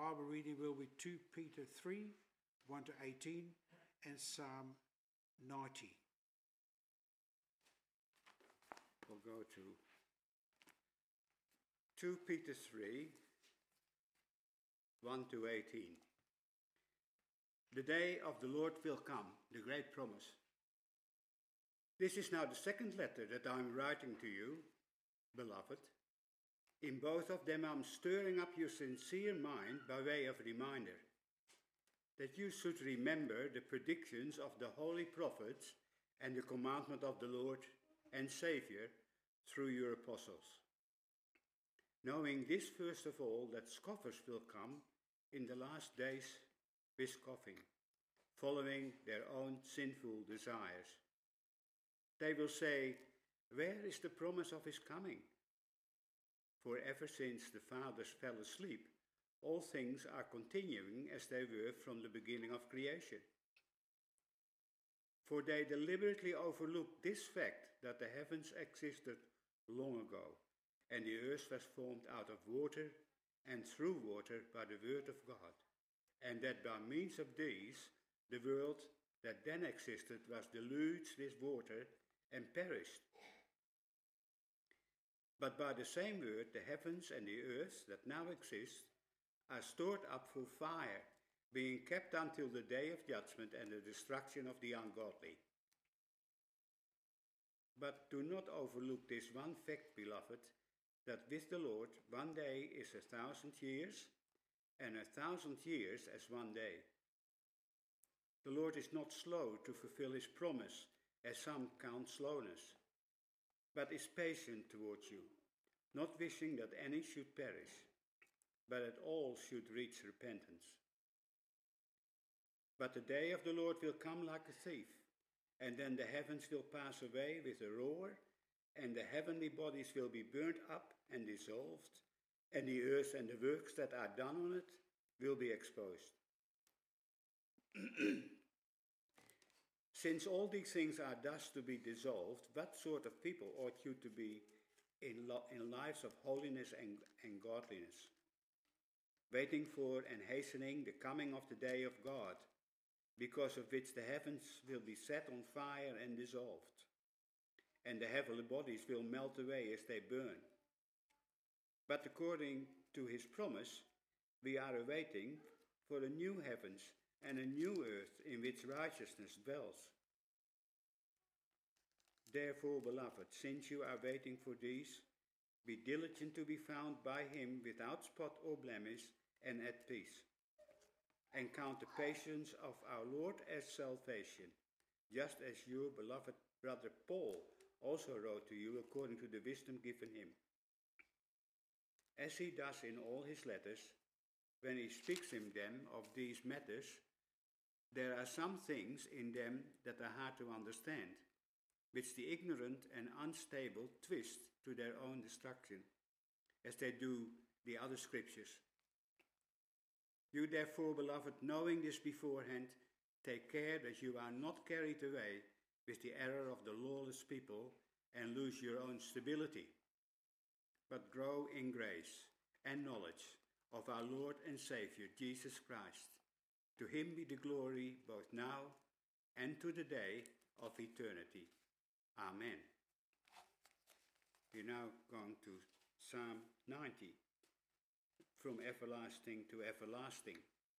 Bible reading will be 2 Peter 3, 1 to 18, and Psalm 90. We'll go to 2 Peter 3, 1 to 18. The day of the Lord will come, the great promise. This is now the second letter that I am writing to you, beloved. In both of them I am stirring up your sincere mind by way of reminder, that you should remember the predictions of the holy prophets and the commandment of the Lord and Saviour through your apostles. Knowing this first of all, that scoffers will come in the last days with scoffing, following their own sinful desires. They will say, where is the promise of his coming? For ever since the fathers fell asleep, all things are continuing as they were from the beginning of creation. For they deliberately overlook this fact that the heavens existed long ago, and the earth was formed out of water and through water by the word of God, and that by means of these the world that then existed was deluged with water and perished. But by the same word the heavens and the earth that now exist are stored up for fire, being kept until the day of judgment and the destruction of the ungodly. But do not overlook this one fact, beloved, that with the Lord 1 day is 1,000 years, and 1,000 years as 1 day. The Lord is not slow to fulfill his promise, as some count slowness, but is patient towards you, not wishing that any should perish, but that all should reach repentance. But the day of the Lord will come like a thief, and then the heavens will pass away with a roar, and the heavenly bodies will be burnt up and dissolved, and the earth and the works that are done on it will be exposed. Since all these things are thus to be dissolved, what sort of people ought you to be in lives of holiness and godliness, waiting for and hastening the coming of the day of God, because of which the heavens will be set on fire and dissolved, and the heavenly bodies will melt away as they burn. But according to his promise, we are awaiting for a new heavens and a new earth in which righteousness dwells. Therefore, beloved, since you are waiting for these, be diligent to be found by him without spot or blemish and at peace, and count the patience of our Lord as salvation, just as your beloved brother Paul also wrote to you according to the wisdom given him. As he does in all his letters, when he speaks in them of these matters, there are some things in them that are hard to understand, which the ignorant and unstable twist to their own destruction, as they do the other scriptures. You therefore, beloved, knowing this beforehand, take care that you are not carried away with the error of the lawless people and lose your own stability, but grow in grace and knowledge of our Lord and Saviour, Jesus Christ. To him be the glory both now and to the day of eternity. Amen. We're now going to Psalm 90, from everlasting to everlasting.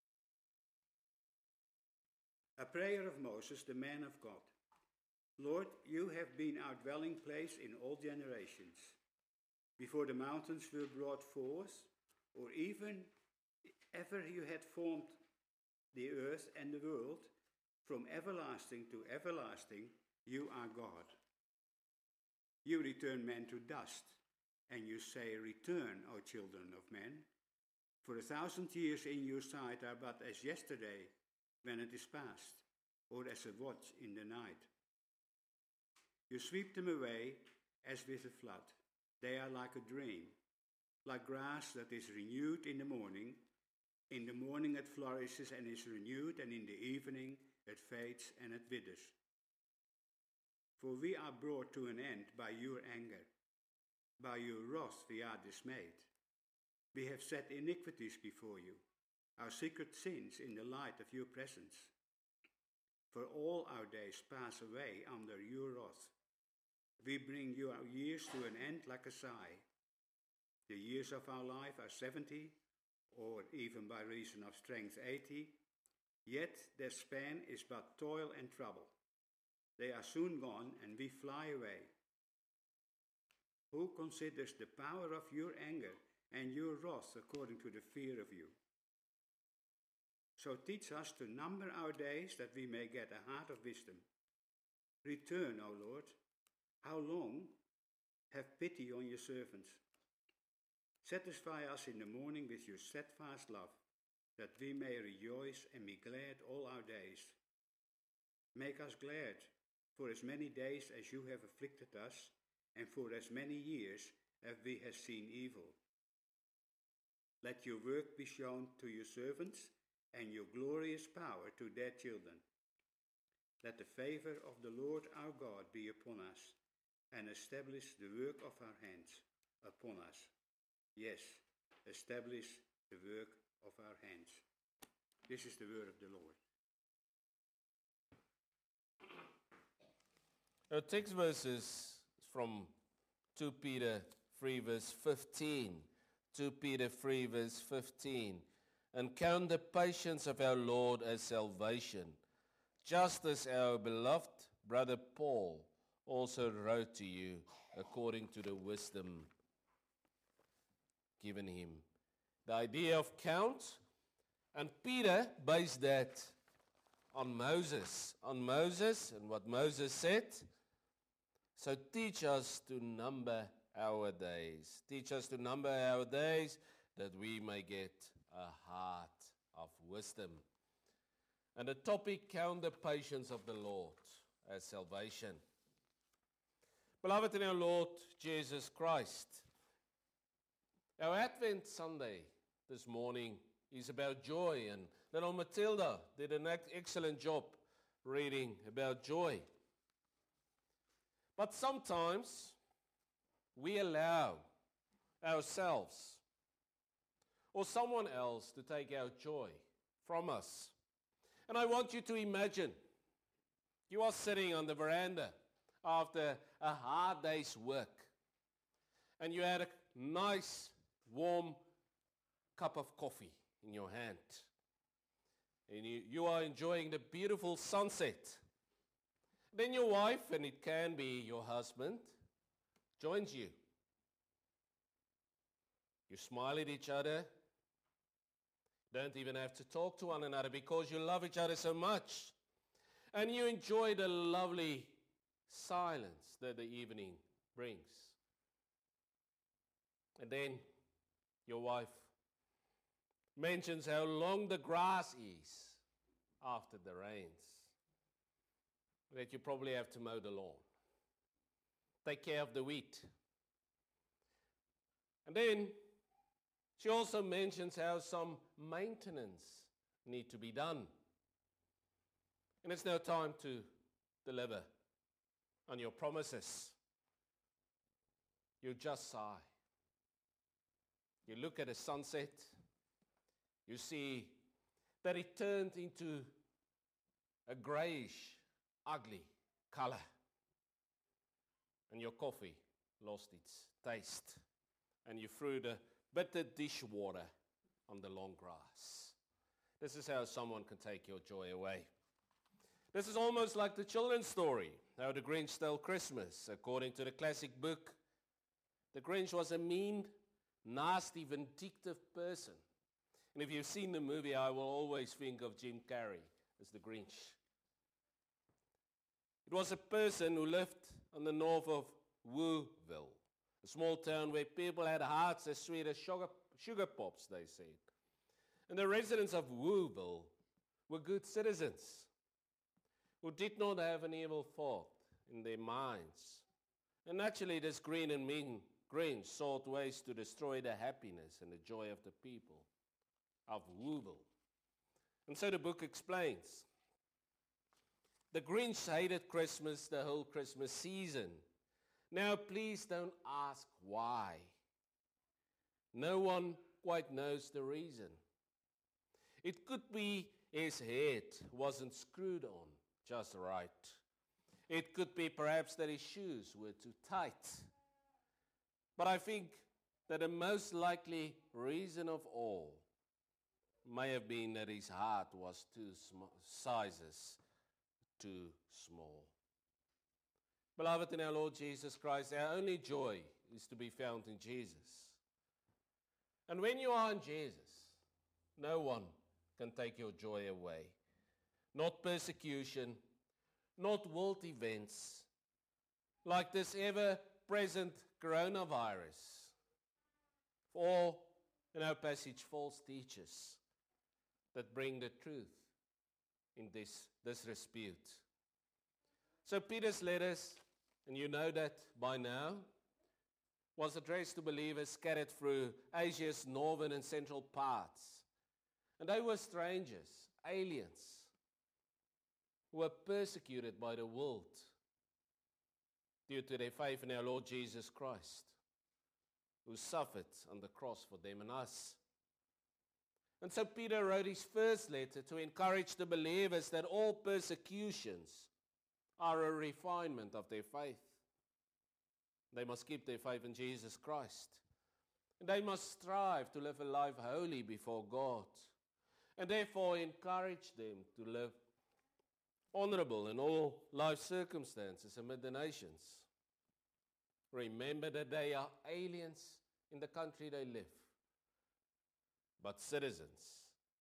A prayer of Moses, the man of God. Lord, you have been our dwelling place in all generations. Before the mountains were brought forth, or even ever you had formed the earth and the world, from everlasting to everlasting, you are God. You return men to dust, and you say, return, O children of men. For 1,000 years in your sight are but as yesterday, when it is past, or as a watch in the night. You sweep them away as with a flood. They are like a dream, like grass that is renewed in the morning. In the morning it flourishes and is renewed, and in the evening it fades and it withers. For we are brought to an end by your anger. By your wrath we are dismayed. We have set iniquities before you, our secret sins in the light of your presence. For all our days pass away under your wrath. We bring your years to an end like a sigh. The years of our life are 70, or even by reason of strength 80, yet their span is but toil and trouble. They are soon gone, and we fly away. Who considers the power of your anger and your wrath according to the fear of you? So teach us to number our days, that we may get a heart of wisdom. Return, O Lord. How long? Have pity on your servants. Satisfy us in the morning with your steadfast love, that we may rejoice and be glad all our days. Make us glad for as many days as you have afflicted us, and for as many years as we have seen evil. Let your work be shown to your servants, and your glorious power to their children. Let the favor of the Lord our God be upon us, and establish the work of our hands upon us. Yes, establish the work of our hands. This is the word of the Lord. Our text verse is from 2 Peter 3 verse 15. 2 Peter 3 verse 15. And count the patience of our Lord as salvation, just as our beloved brother Paul also wrote to you according to the wisdom given him. The idea of count, and Peter based that on Moses and what Moses said. So teach us to number our days. Teach us to number our days, that we may get a heart of wisdom. And the topic, count the patience of the Lord as salvation. Beloved in our Lord Jesus Christ, our Advent Sunday this morning is about joy, and little Matilda did an excellent job reading about joy. But sometimes we allow ourselves or someone else to take our joy from us. And I want you to imagine you are sitting on the veranda after a hard day's work, and you had a nice warm cup of coffee in your hand, and you are enjoying the beautiful sunset. Then your wife, and it can be your husband, joins you. You smile at each other. Don't even have to talk to one another because you love each other so much. And you enjoy the lovely silence that the evening brings. And then your wife mentions how long the grass is after the rains, that you probably have to mow the lawn, take care of the wheat. And then she also mentions how some maintenance need to be done. And it's now time to deliver on your promises. You just sigh. You look at the sunset. You see that it turned into a grayish, ugly color. And your coffee lost its taste. And you threw the bitter dishwater on the long grass. This is how someone can take your joy away. This is almost like the children's story, How the Grinch Stole Christmas. According to the classic book, the Grinch was a mean, nasty, vindictive person. And if you've seen the movie, I will always think of Jim Carrey as the Grinch. It was a person who lived on the north of Wooville, a small town where people had hearts as sweet as sugar pops, they said. And the residents of Wooville were good citizens who did not have an evil thought in their minds. And naturally, this green and mean Grinch sought ways to destroy the happiness and the joy of the people of Wooville. And so the book explains. The Grinch hated Christmas the whole Christmas season. Now, please don't ask why. No one quite knows the reason. It could be his head wasn't screwed on just right. It could be perhaps that his shoes were too tight. But I think that the most likely reason of all may have been that his heart was sizes too small. Beloved in our Lord Jesus Christ, our only joy is to be found in Jesus. And when you are in Jesus, no one can take your joy away. Not persecution, not world events, like this ever-present coronavirus, or, in our passage, false teachers that bring the truth in this dispute. So Peter's letters, and you know that by now, was addressed to believers scattered through Asia's northern and central parts. And they were strangers, aliens, who were persecuted by the world due to their faith in our Lord Jesus Christ, who suffered on the cross for them and us. And so Peter wrote his first letter to encourage the believers that all persecutions are a refinement of their faith. They must keep their faith in Jesus Christ. And they must strive to live a life holy before God. And therefore encourage them to live honorable in all life circumstances amid the nations. Remember that they are aliens in the country they live, but citizens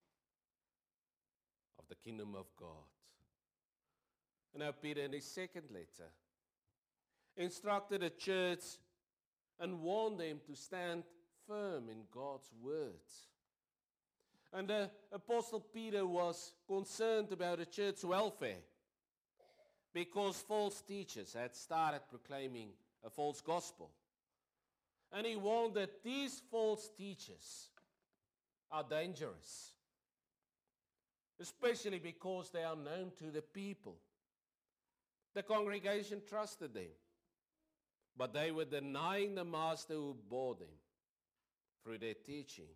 of the kingdom of God. And now Peter, in his second letter, instructed the church and warned them to stand firm in God's words. And the Apostle Peter was concerned about the church's welfare because false teachers had started proclaiming a false gospel. And he warned that these false teachers are dangerous, especially because they are known to the people. The congregation trusted them, but they were denying the master who bore them through their teaching.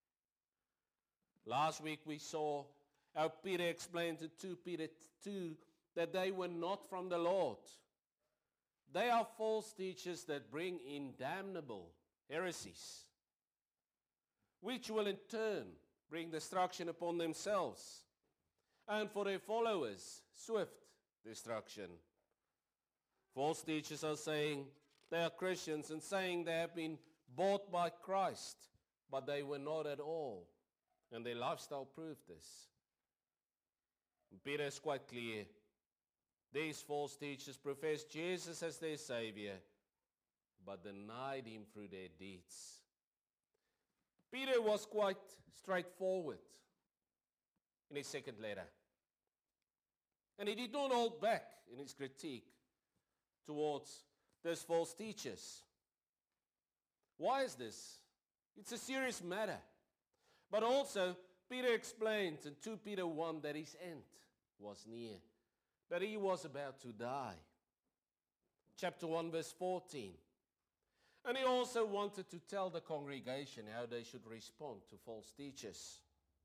Last week we saw how Peter explained to 2 Peter 2 that they were not from the Lord. They are false teachers that bring in damnable heresies, which will in turn bring destruction upon themselves, and for their followers, swift destruction. False teachers are saying they are Christians and saying they have been bought by Christ, but they were not at all. And their lifestyle proved this. And Peter is quite clear. These false teachers professed Jesus as their Savior, but denied him through their deeds. Peter was quite straightforward in his second letter. And he did not hold back in his critique towards those false teachers. Why is this? It's a serious matter. But also, Peter explained in 2 Peter 1 that his end was near, that he was about to die. Chapter 1, verse 14. And he also wanted to tell the congregation how they should respond to false teachers.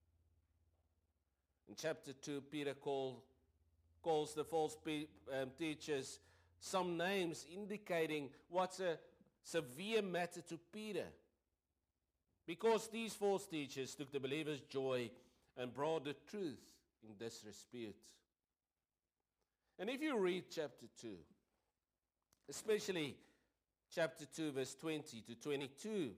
In chapter 2, Peter calls the false teachers some names indicating what's a severe matter to Peter. Because these false teachers took the believers' joy and brought the truth in disrepute. And if you read chapter 2, especially chapter 2, verse 20 to 22,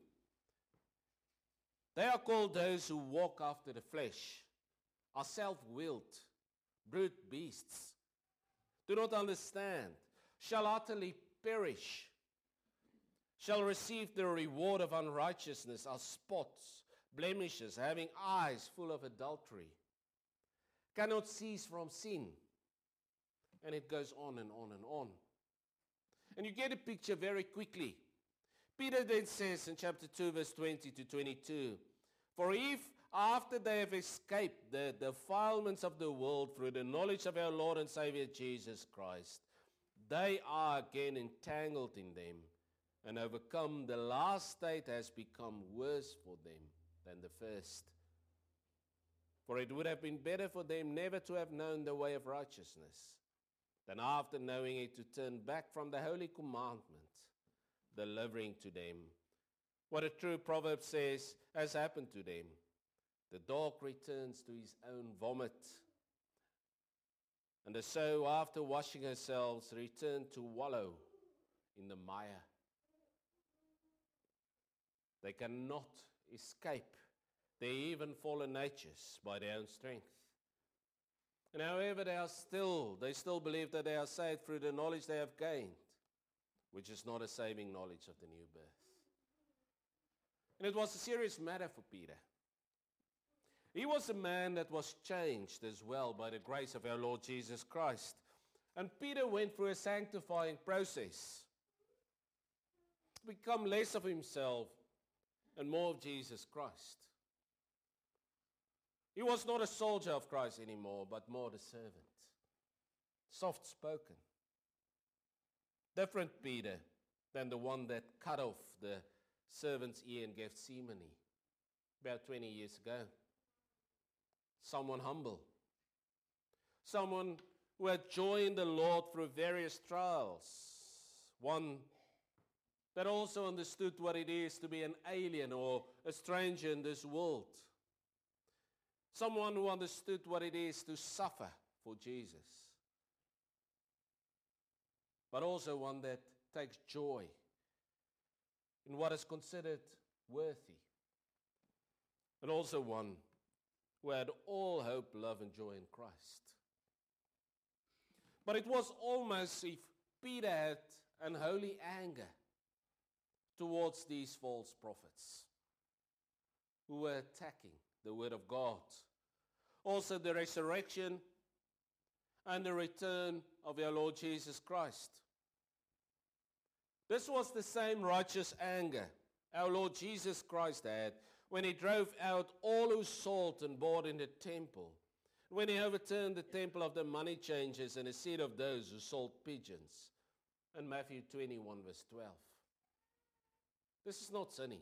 they are called those who walk after the flesh, are self-willed, brute beasts, do not understand, shall utterly perish, shall receive the reward of unrighteousness as spots, blemishes, having eyes full of adultery, cannot cease from sin. And it goes on and on and on. And you get a picture very quickly. Peter then says in chapter 2, verse 20 to 22, for if after they have escaped the defilements of the world through the knowledge of our Lord and Savior Jesus Christ, they are again entangled in them and overcome, the last state has become worse for them than the first. For it would have been better for them never to have known the way of righteousness than after knowing it to turn back from the holy commandment, delivering to them what a true proverb says has happened to them. The dog returns to his own vomit, and the sow, after washing herself, returned to wallow in the mire. They cannot escape their even fallen natures by their own strength. And however they still believe that they are saved through the knowledge they have gained, which is not a saving knowledge of the new birth. And it was a serious matter for Peter. He was a man that was changed as well by the grace of our Lord Jesus Christ. And Peter went through a sanctifying process to become less of himself and more of Jesus Christ. He was not a soldier of Christ anymore, but more the servant. Soft-spoken. Different Peter than the one that cut off the servant's ear in Gethsemane about 20 years ago. Someone humble. Someone who had joy in the Lord through various trials. One that also understood what it is to be an alien or a stranger in this world. Someone who understood what it is to suffer for Jesus. But also one that takes joy in what is considered worthy. And also one who had all hope, love, and joy in Christ. But it was almost if Peter had an holy anger towards these false prophets who were attacking the word of God. Also the resurrection and the return of our Lord Jesus Christ. This was the same righteous anger our Lord Jesus Christ had when he drove out all who sold and bought in the temple, when he overturned the temple of the money changers and the seat of those who sold pigeons. In Matthew 21 verse 12. This is not sinning,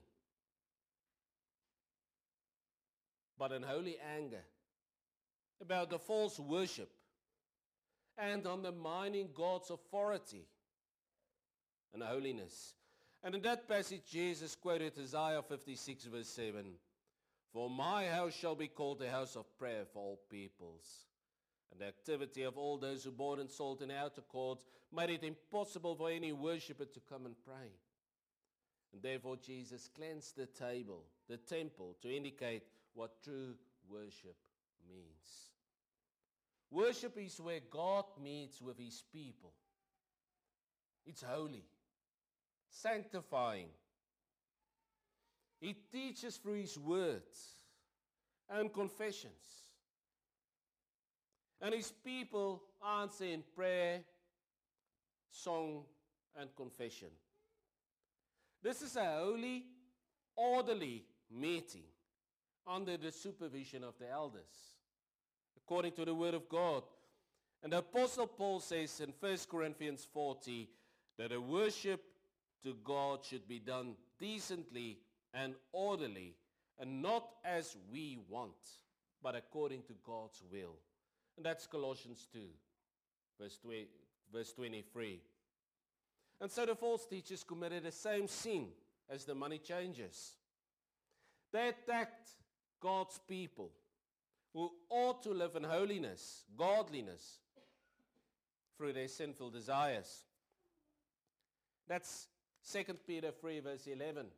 but an holy anger about the false worship and undermining God's authority and holiness. And in that passage, Jesus quoted Isaiah 56 verse 7, "For my house shall be called a house of prayer for all peoples." And the activity of all those who bought and sold in outer courts made it impossible for any worshipper to come and pray. And therefore Jesus cleansed the temple, to indicate what true worship means. Worship is where God meets with his people. It's holy, sanctifying. He teaches through his words and confessions. And his people answer in prayer, song, and confession. This is a holy, orderly meeting under the supervision of the elders, according to the word of God. And the Apostle Paul says in 1 Corinthians 40 that a worship to God should be done decently and orderly, and not as we want, but according to God's will. And that's Colossians 2, verse 23. And so the false teachers committed the same sin as the money changers. They attacked God's people who ought to live in holiness, godliness, through their sinful desires. That's 2 Peter 3 verse 11.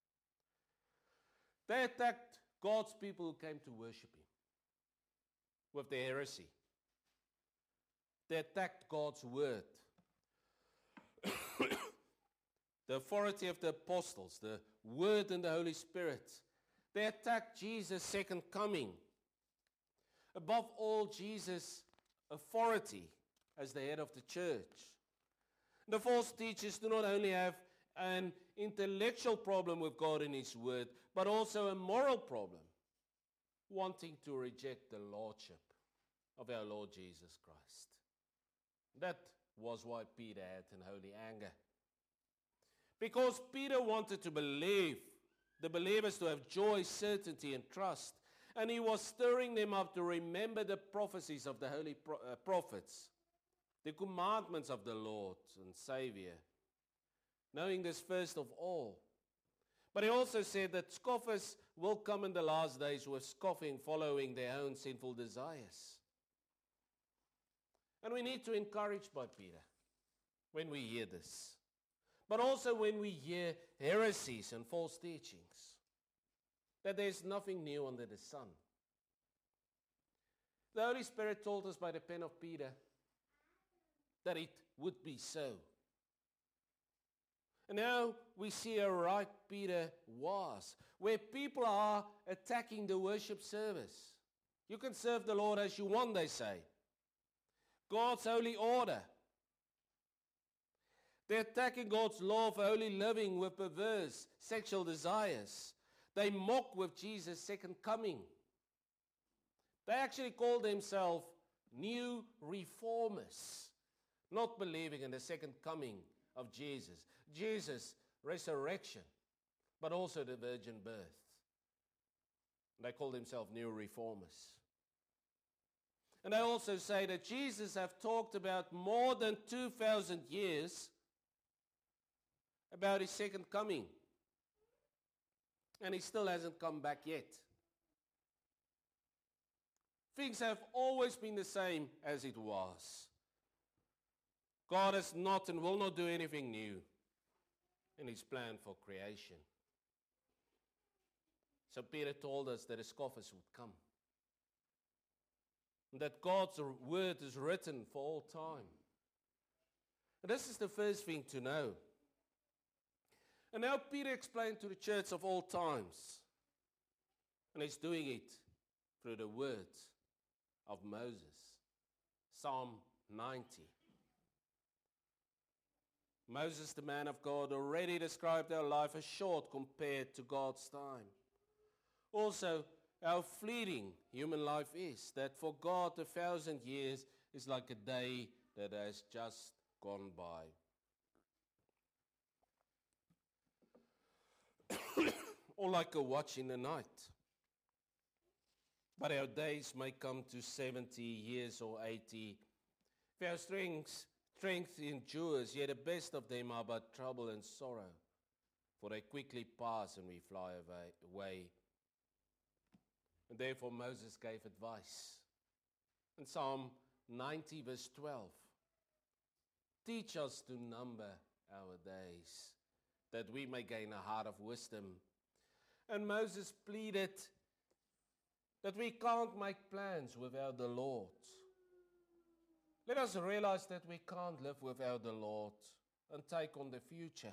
They attacked God's people who came to worship him with their heresy. They attacked God's word. The authority of the apostles, the word and the Holy Spirit. They attacked Jesus' second coming. Above all, Jesus' authority as the head of the church. The false teachers do not only have an intellectual problem with God and his word, but also a moral problem, wanting to reject the lordship of our Lord Jesus Christ. That was why Peter had an holy anger. Because Peter wanted to believe, the believers to have joy, certainty, and trust. And he was stirring them up to remember the prophecies of the holy prophets, the commandments of the Lord and Savior, knowing this first of all. But he also said that scoffers will come in the last days with scoffing, following their own sinful desires. And we need to be encouraged by Peter when we hear this, but also when we hear heresies and false teachings, that there's nothing new under the sun. The Holy Spirit told us by the pen of Peter that it would be so. And now we see how right Peter was, where people are attacking the worship service. You can serve the Lord as you want, they say. God's holy order. They're attacking God's law of holy living with perverse sexual desires. They mock with Jesus' second coming. They actually call themselves new reformers, not believing in the second coming of Jesus. Jesus' resurrection, but also the virgin birth. They call themselves new reformers. And they also say that Jesus have talked about more than 2,000 years about his second coming. And he still hasn't come back yet. Things have always been the same as it was. God has not and will not do anything new in his plan for creation. So Peter told us that the scoffers would come. And that God's word is written for all time. And this is the first thing to know. And now Peter explained to the church of all times. And he's doing it through the words of Moses. Psalm 90. Moses, the man of God, already described our life as short compared to God's time. Also, how fleeting human life is, that for God 1,000 years is like a day that has just gone by. Or like a watch in the night. But our days may come to 70 years or 80. If our strength endures, yet the best of them are but trouble and sorrow, for they quickly pass and we fly away. And therefore Moses gave advice. In Psalm 90 verse 12, teach us to number our days, that we may gain a heart of wisdom. And Moses pleaded that we can't make plans without the Lord. Let us realize that we can't live without the Lord and take on the future.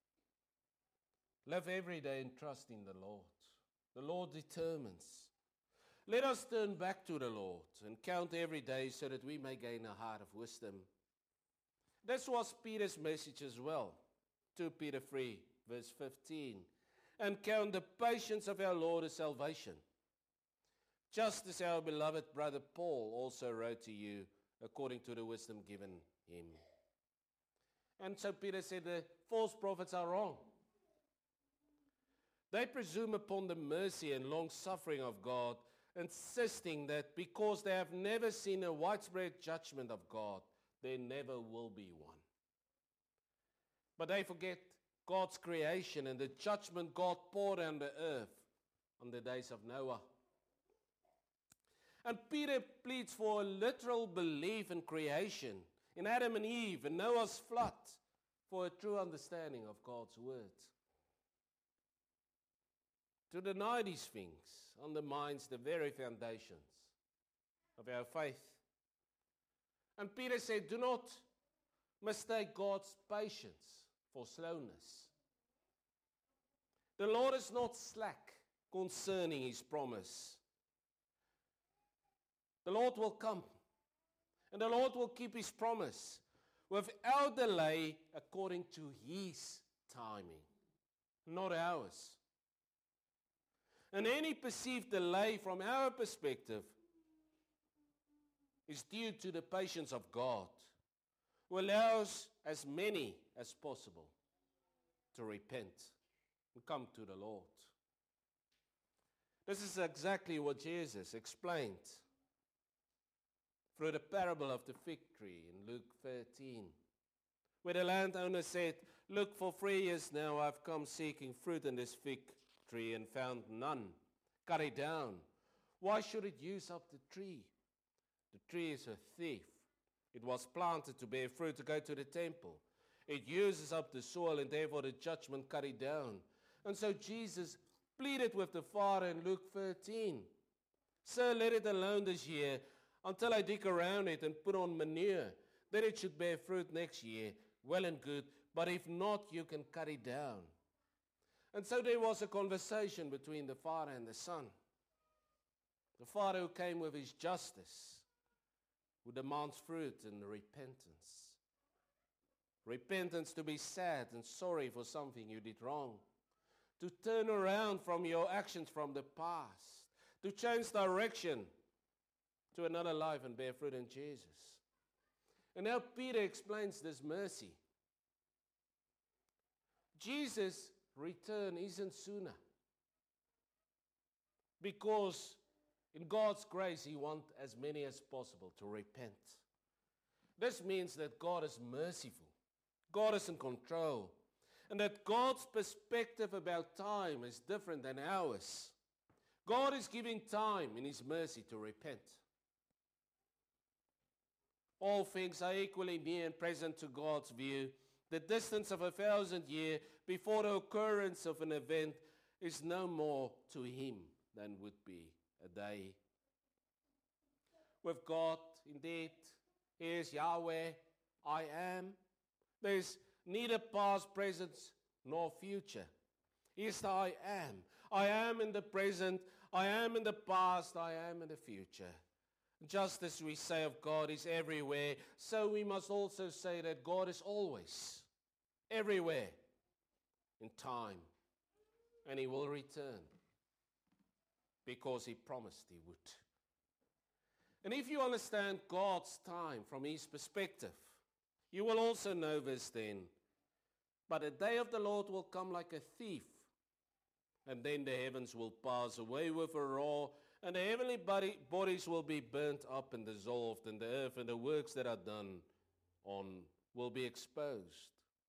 Live every day and trust in the Lord. The Lord determines. Let us turn back to the Lord and count every day so that we may gain a heart of wisdom. This was Peter's message as well. 2 Peter 3 verse 15. And count the patience of our Lord as salvation. Just as our beloved brother Paul also wrote to you according to the wisdom given him. And so Peter said the false prophets are wrong. They presume upon the mercy and long suffering of God, insisting that because they have never seen a widespread judgment of God, there never will be one. But they forget God's creation and the judgment God poured on the earth on the days of Noah. And Peter pleads for a literal belief in creation, in Adam and Eve, and Noah's flood, for a true understanding of God's word. To deny these things undermines the very foundations of our faith. And Peter said, do not mistake God's patience for slowness. The Lord is not slack concerning his promise. The Lord will come, and the Lord will keep his promise without delay according to his timing, not ours. And any perceived delay from our perspective is due to the patience of God, who allows as many as possible to repent and come to the Lord. This is exactly what Jesus explained through the parable of the fig tree in Luke 13, where the landowner said, "Look, for 3 years now I've come seeking fruit in this fig tree and found none. Cut it down. Why should it use up the tree? The tree is a thief. It was planted to bear fruit to go to the temple. It uses up the soil, and therefore the judgment cut it down." And so Jesus pleaded with the Father in Luke 13. "Sir, let it alone this year until I dig around it and put on manure. Then it should bear fruit next year. Well and good. But if not, you can cut it down." And so there was a conversation between the Father and the Son. The Father who came with his justice, who demands fruit and repentance. Repentance to be sad and sorry for something you did wrong. To turn around from your actions from the past. To change direction to another life and bear fruit in Jesus. And now Peter explains this mercy. Jesus' return isn't sooner. Because in God's grace, he wants as many as possible to repent. This means that God is merciful. God is in control. And that God's perspective about time is different than ours. God is giving time in his mercy to repent. All things are equally near and present to God's view. The distance of 1,000 years before the occurrence of an event is no more to him than would be a day. With God, indeed, he is Yahweh, I am. There is neither past, present, nor future. He is the I am. I am in the present, I am in the past, I am in the future. Just as we say of God is everywhere, so we must also say that God is always, everywhere, in time. And he will return, because he promised he would. And if you understand God's time from his perspective, you will also know this then. But the day of the Lord will come like a thief, and then the heavens will pass away with a roar, and the heavenly bodies will be burnt up and dissolved, and the earth and the works that are done on will be exposed.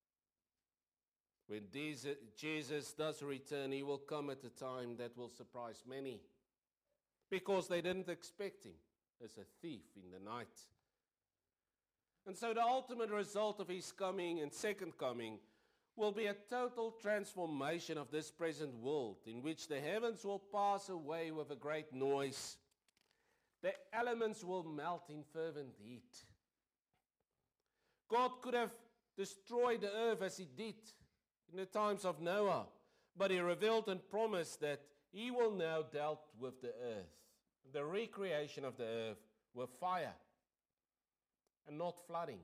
When Jesus does return, he will come at a time that will surprise many, because they didn't expect him as a thief in the night. And so the ultimate result of his coming and second coming will be a total transformation of this present world, in which the heavens will pass away with a great noise. The elements will melt in fervent heat. God could have destroyed the earth as he did in the times of Noah, but he revealed and promised that he will now deal with the earth, the recreation of the earth, with fire and not flooding.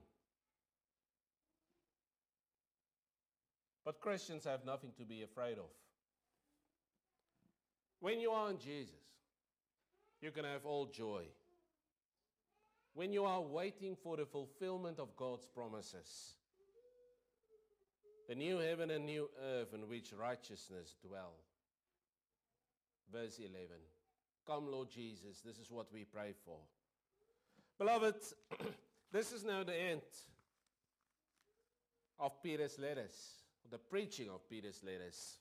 But Christians have nothing to be afraid of. When you are in Jesus, you can have all joy. When you are waiting for the fulfillment of God's promises, the new heaven and new earth in which righteousness dwell. Verse 11. Come, Lord Jesus, this is what we pray for. Beloved, this is now the end of Peter's letters, the preaching of Peter's letters.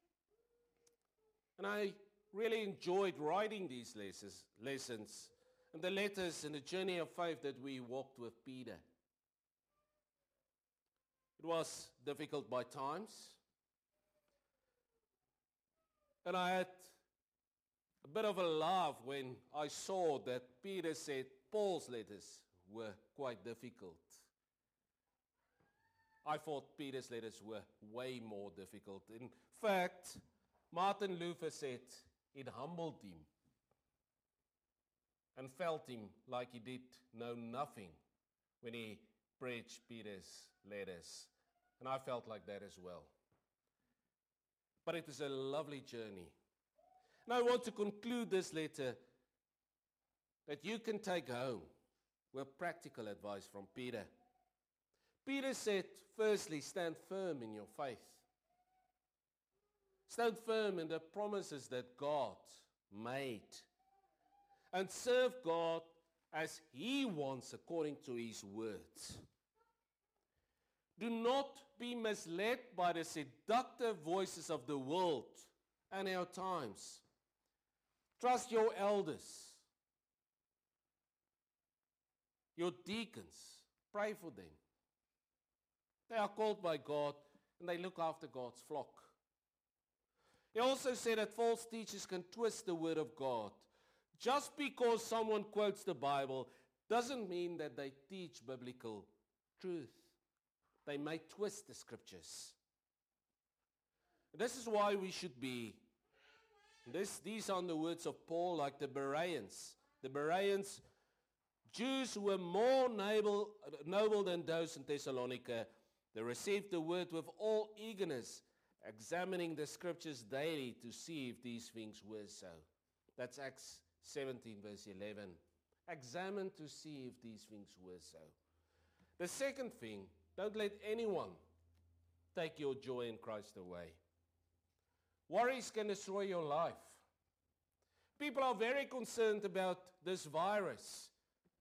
And I really enjoyed writing these lessons and the letters and the journey of faith that we walked with Peter. It was difficult by times, and I had a bit of a laugh when I saw that Peter said Paul's letters were quite difficult. I thought Peter's letters were way more difficult. In fact, Martin Luther said it humbled him and felt him like he did know nothing when he preached Peter's letters. And I felt like that as well. But it is a lovely journey. And I want to conclude this letter that you can take home with practical advice from Peter. Peter said, firstly, stand firm in your faith. Stand firm in the promises that God made. And serve God as He wants according to His words. Do not be misled by the seductive voices of the world and our times. Trust your elders, your deacons. Pray for them. They are called by God and they look after God's flock. He also said that false teachers can twist the word of God. Just because someone quotes the Bible doesn't mean that they teach biblical truth. They may twist the scriptures. This is why we should be. These are the words of Paul, like the Bereans. The Bereans, Jews who were more noble than those in Thessalonica. They received the word with all eagerness, examining the scriptures daily to see if these things were so. That's Acts 17 verse 11. Examine to see if these things were so. The second thing, don't let anyone take your joy in Christ away. Worries can destroy your life. People are very concerned about this virus.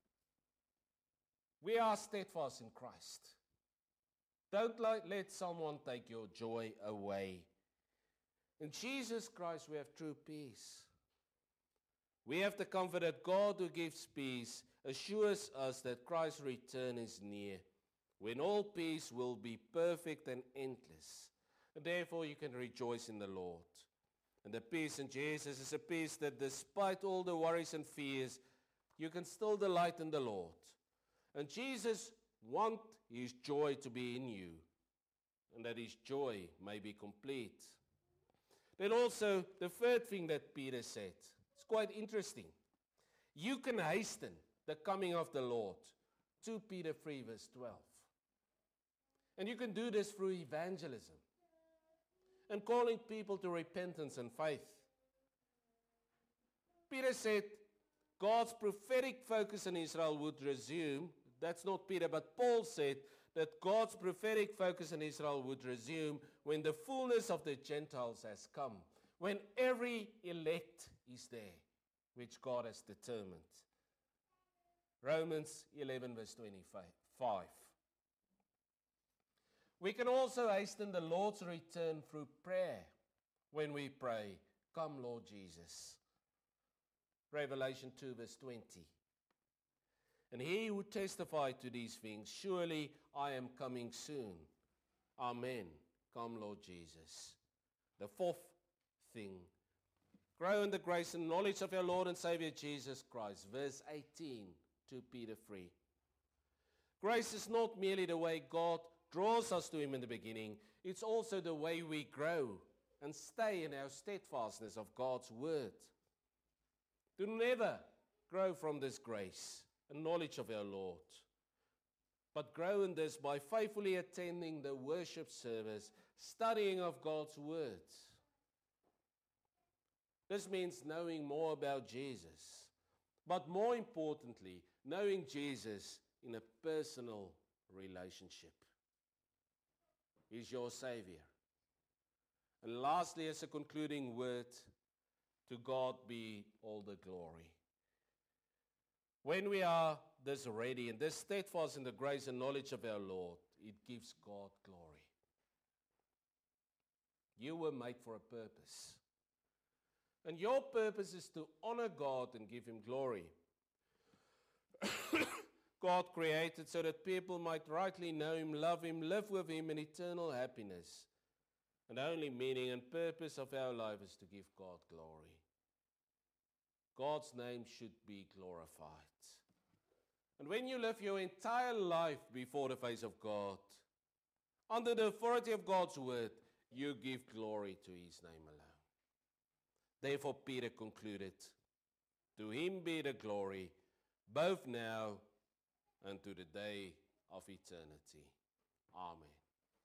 We are steadfast in Christ. Don't let someone take your joy away. In Jesus Christ we have true peace. We have the comfort that God who gives peace assures us that Christ's return is near, when all peace will be perfect and endless. And therefore you can rejoice in the Lord. And the peace in Jesus is a peace that despite all the worries and fears, you can still delight in the Lord. And Jesus wants His joy to be in you, and that His joy may be complete. Then also, the third thing that Peter said, it's quite interesting. You can hasten the coming of the Lord. 2 Peter 3 verse 12. And you can do this through evangelism and calling people to repentance and faith. Peter said God's prophetic focus in Israel would resume. That's not Peter, but Paul said that God's prophetic focus in Israel would resume when the fullness of the Gentiles has come, when every elect is there, which God has determined. Romans 11 verse 25. We can also hasten the Lord's return through prayer when we pray, "Come, Lord Jesus." Revelation 2 verse 20. And He who testified to these things, "Surely I am coming soon." Amen. Come, Lord Jesus. The fourth thing, grow in the grace and knowledge of our Lord and Savior Jesus Christ. Verse 18, 2 Peter 3. Grace is not merely the way God draws us to Him in the beginning. It's also the way we grow and stay in our steadfastness of God's word. To never grow from this grace and knowledge of our Lord, but grow in this by faithfully attending the worship service, studying of God's words. This means knowing more about Jesus, but more importantly, knowing Jesus in a personal relationship. He's your Savior. And lastly, as a concluding word, to God be all the glory. When we are this ready and this steadfast in the grace and knowledge of our Lord, it gives God glory. You were made for a purpose. And your purpose is to honor God and give Him glory. God created so that people might rightly know Him, love Him, live with Him in eternal happiness. And the only meaning and purpose of our life is to give God glory. God's name should be glorified. And when you live your entire life before the face of God, under the authority of God's word, you give glory to His name alone. Therefore Peter concluded, "To Him be the glory, both now and to the day of eternity." Amen.